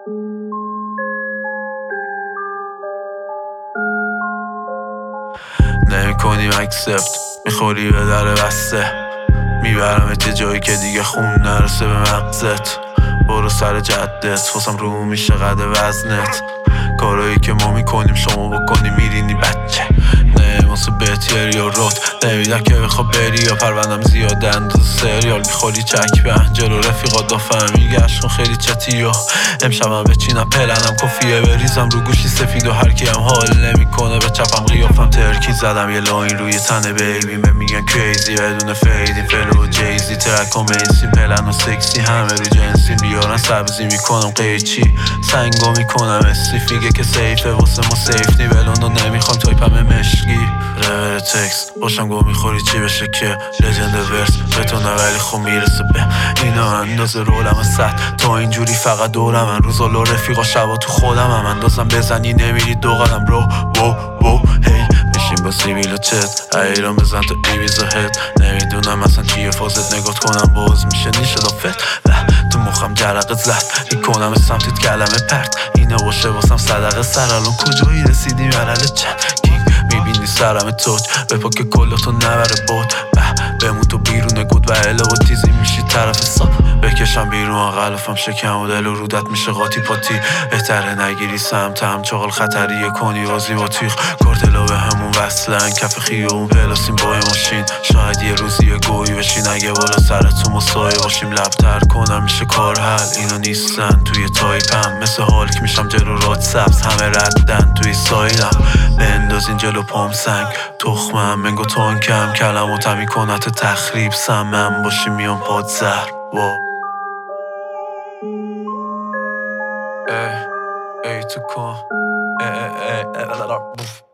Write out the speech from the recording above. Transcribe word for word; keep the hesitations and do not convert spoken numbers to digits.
نمی کنیم اکسپت، میخوری به در بسته، میبرم یه جایی که دیگه خون نرسه به مغزت. برو سر جدت، واسم رو میشه قد وزنت. کارایی که ما میکنیم شما بکنی میرینی بچه. نمیماسه بهتیری یا روت نمیدن که بخوا بری یا پروندم زیاد انداز سریال. میخوری چک به انجل و رفیقات دافهمی گشت کن خیلی چتی و امشبم بچینم پلنم کفیه بریزم رو گوشی سفید و هرکی هم حال نمیکنه به چپم قیافم ترکی زدم یه لاین روی تن بیبی به میگن کریزی بدون فیدی فلو و جیزی ترک و مینسیم پلن و سکسی همه رو جنسی بیارن سبزی میکنم قیچی سنگو میکنم استریفیگه که سیفه واسه ما سیف نی بلون و نمیخوام تایپم مشکی رور تکست باشم گو میخوری چی بشه که لجند ورس بتونه ولی خب میرسه به اینا اندازه رولم ست تا اینجوری فقط دورم من روزا لو رفیقا شبا تو خودم هم اندازم بزنی نمیری دو قدم رو وو وو هی میشیم با سیبیل و چت ایران بزن تو ایویز و هد نمیدونم اصلا چیه فازت نگات کنم باز میشه نیشه دافت و تو مخم جرق زلت میکنم سمتیت کلمه پرت اینه باشه واسم صدقه سر الان کجایی رسیدی مرحله چند میبینی سرم توج به پاک کلاتو نبره بود بمون تو بیرون گود و اله و تیزی میشی طرف ساب بکشم بیرون غلافم شکم و دل و رودت میشه قاطی پاتی بهتره نگیری سمت هم چاقل خطریه کنی بازی با تیغ کارتلا به همون وصلن کف خیابون پلاسیم با ماشین شاید یه روزی یه گویی بشین اگه بالا سرتون مسایه باشیم لبتر کنم میشه کار حل اینا نیستن توی تایپم مثل هالک میشم جلو راد سبز همه ردن توی سایلم بندازین جلو پام سنگ تخمم منگو تانکم کلم و تمی کنت تخریب سمم باشی میان پاد زهر وا ای ای تو کن ای ای ای ای